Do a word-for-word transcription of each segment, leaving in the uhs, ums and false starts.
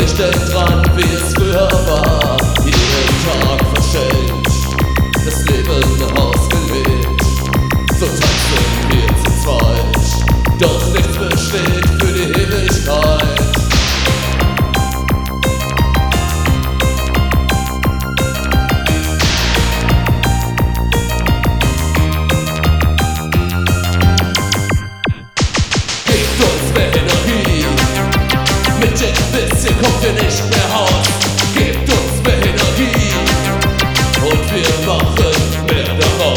nicht denk dran, wie es früher war. Jeden Tag verschenkt, das Leben ausgelebt. So tanzen wir zu zweit, doch nichts besteht für die Ewigkeit. Gebt uns mehr Energie, mit dem bisschen kommt ihr nicht mehr raus. Gebt uns mehr Energie und wir machen mehr daraus.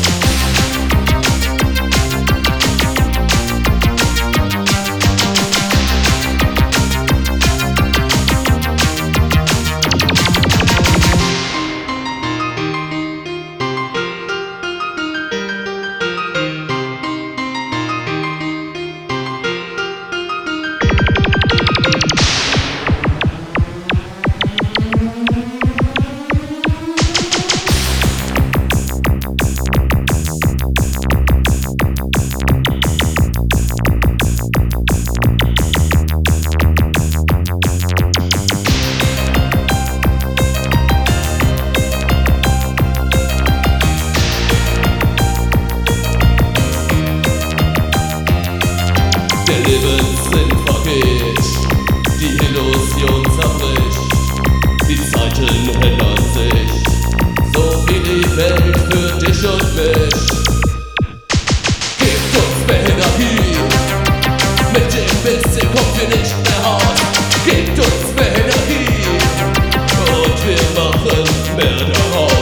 Der Lebenssinn vergeht, die Illusion zerbricht, die Zeiten ändern sich, so wie die Welt für dich und mich. Gebt uns mehr Energie, mit dem bisschen kommt ihr nicht mehr raus. Gebt uns mehr Energie und wir machen mehr daraus.